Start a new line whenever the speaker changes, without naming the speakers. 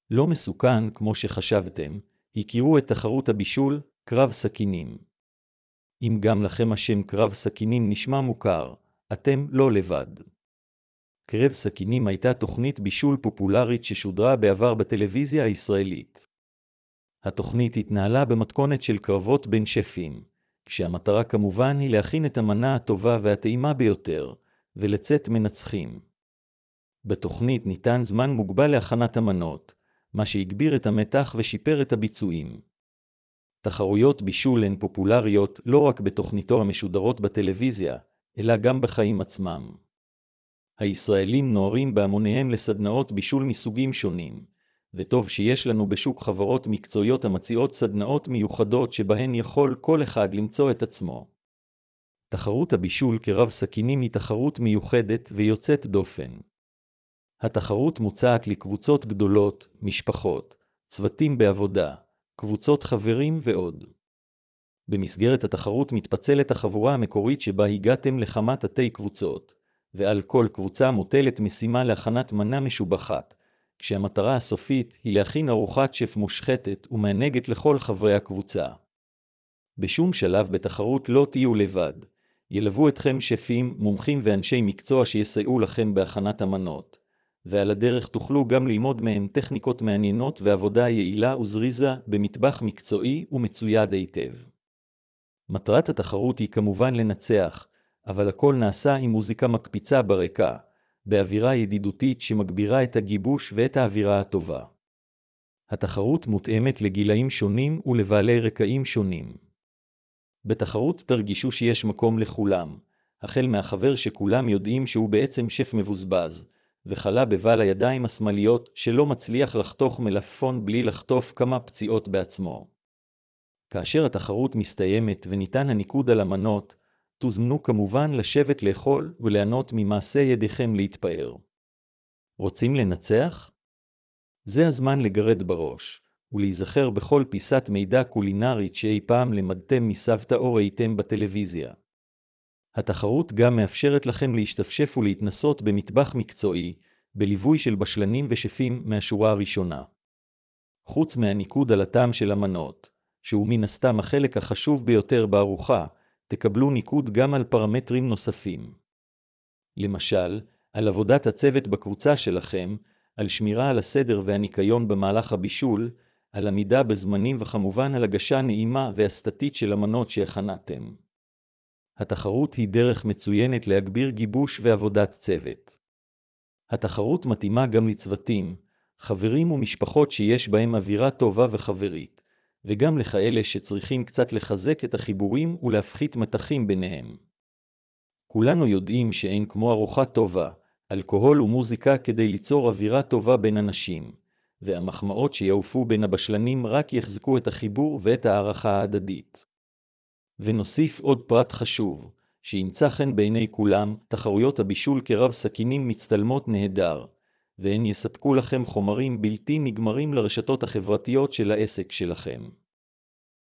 לא מסוכן כמו שחשבתם, הכירו את תחרות הבישול, קרב סכינים. אם גם לכם השם קרב סכינים נשמע מוכר, אתם לא לבד. קרב סכינים הייתה תוכנית בישול פופולרית ששודרה בעבר בטלוויזיה הישראלית. התוכנית התנהלה במתכונת של קרבות בין שפים, כשהמטרה כמובן היא להכין את המנה הטובה והטעימה ביותר, ולצאת מנצחים. בתוכנית ניתן זמן מוגבל להכנת המנות, מה שהגביר את המתח ושיפר את הביצועים. תחרויות בישול הן פופולריות לא רק בתוכניתו המשודרות בטלוויזיה, אלא גם בחיים עצמם. הישראלים נוערים בהמוניהם לסדנאות בישול מסוגים שונים, וטוב שיש לנו בשוק חברות מקצועיות המציעות סדנאות מיוחדות שבהן יכול כל אחד למצוא את עצמו. תחרות הבישול קרב סכינים היא תחרות מיוחדת ויוצאת דופן. התחרות מוצעת לקבוצות גדולות, משפחות, צוותים בעבודה, קבוצות חברים ועוד. במסגרת התחרות מתפצלת החבורה המקורית שבה הגעתם לכמה תתי קבוצות, ועל כל קבוצה מוטלת משימה להכנת מנה משובחת, כשהמטרה הסופית היא להכין ארוחת שף מושחתת ומענגת לכל חברי הקבוצה. בשום שלב בתחרות לא תהיו לבד, ילוו אתכם שפים, מומחים ואנשי מקצוע שיסייעו לכם בהכנת המנות, ועל הדרך תוכלו גם ללמוד מהם טכניקות מעניינות ועבודה יעילה וזריזה במטבח מקצועי ומצויד היטב. מטרת התחרות היא כמובן לנצח, אבל הכל נעשה עם מוזיקה מקפיצה ברקע, באווירה ידידותית שמגבירה את הגיבוש ואת האווירה הטובה. התחרות מותאמת לגילאים שונים ולבעלי רקעים שונים. בתחרות תרגישו שיש מקום לכולם, החל מהחבר שכולם יודעים שהוא בעצם שף מבוזבז, וחלה בבעל הידיים השמאליות שלא מצליח לחתוך מלפפון בלי לחטוף כמה פציעות בעצמו. כאשר התחרות מסתיימת וניתן הניקוד על המנות, תוזמנו כמובן לשבת לאכול וליהנות ממעשה ידיכם להתפאר. רוצים לנצח? זה הזמן לגרד בראש, ולהיזכר בכל פיסת מידע קולינרית שאי פעם למדתם מסבתא או ראיתם בטלוויזיה. התחרות גם מאפשרת לכם להשתפשף ולהתנסות במטבח מקצועי, בליווי של בשלנים ושפים מהשורה הראשונה. חוץ מהניקוד על הטעם של המנות, שהוא מן הסתם החלק החשוב ביותר בארוחה, תקבלו ניקוד גם על פרמטרים נוספים. למשל, על עבודת הצוות בקבוצה שלכם, על שמירה על הסדר והניקיון במהלך הבישול, על עמידה בזמנים וכמובן על הגשה נעימה ואסתטית של המנות שהכנתם. התחרות היא דרך מצוינת להגביר גיבוש ועבודת צוות. התחרות מתאימה גם לצוותים, חברים ומשפחות שיש בהם אווירה טובה וחברית, וגם לכאלה שצריכים קצת לחזק את החיבורים ולהפחית מתחים ביניהם. כולנו יודעים שאין כמו ארוחה טובה, אלכוהול ומוזיקה כדי ליצור אווירה טובה בין אנשים, והמחמאות שיעופו בין הבשלנים רק יחזקו את החיבור ואת הערכה ההדדית. ונוסיף עוד פרט חשוב, שימצא חן בעיני כולם, תחרויות הבישול קרב סכינים מצטלמות נהדר, והן יספקו לכם חומרים בלתי נגמרים לרשתות החברתיות של העסק שלכם.